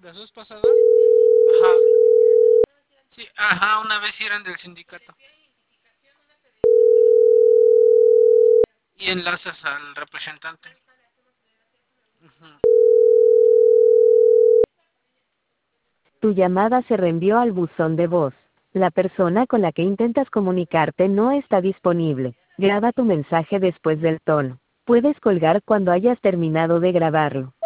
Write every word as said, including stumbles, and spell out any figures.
La vez pasada, ajá, sí, ajá, una vez sí eran del sindicato. Y enlazas al representante. Ujú. Tu llamada se reenvió al buzón de voz. La persona con la que intentas comunicarte no está disponible. Graba tu mensaje después del tono. Puedes colgar cuando hayas terminado de grabarlo.